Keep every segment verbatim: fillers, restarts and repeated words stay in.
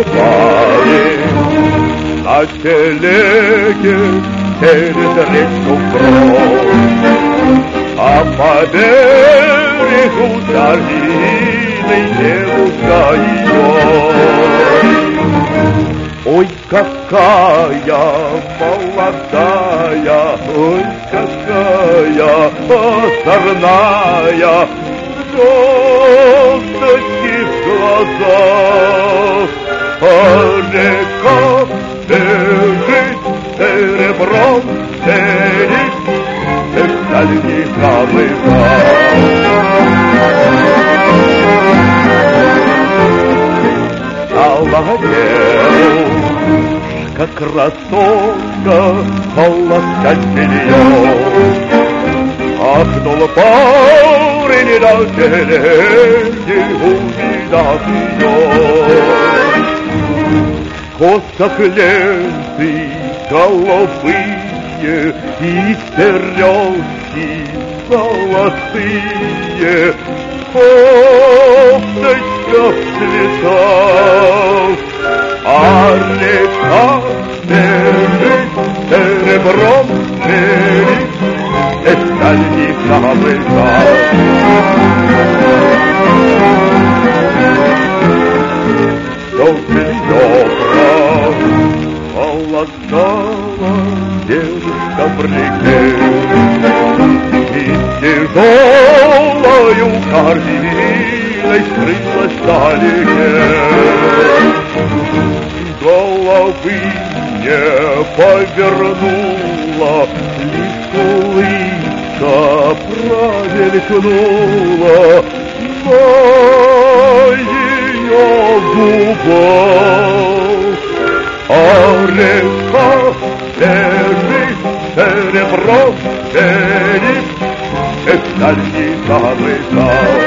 парень на телеге через речку вброд, а по берегу долиной девушка идет. Ой, какая молодая, ой, какая озорная, звездочки в глазах, а река бежит серебром, серит, стальник облаках. Девушка красотка, полоскать белье, ахнул парень на телеге, увидав ее. В косах ленты голубые и сережки золотые, кофточка в цветах, а река бежит серебром, берег, стальник на облаках. Все белье полоскала девушка в реке, и тяжелою корзиной скрылась вдалеке. Головы не повернула, лишь улыбка промелькнула на ее губах, а река бежит серебром, берег, стальник облаках.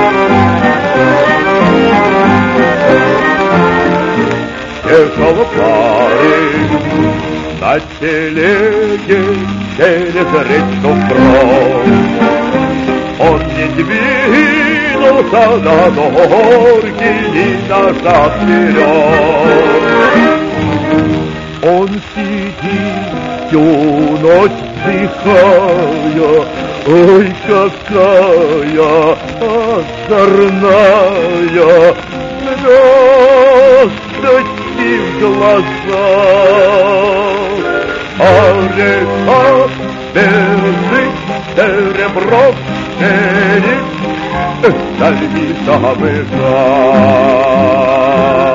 Ехал парень на телеге через речку вброд, он не двинулся на горки ни на шаг вперед. Он сидит всю ночь вздыхая, ой, какая озорная, звездочки в глазах, а река бежит серебром, берег, стальник облаках.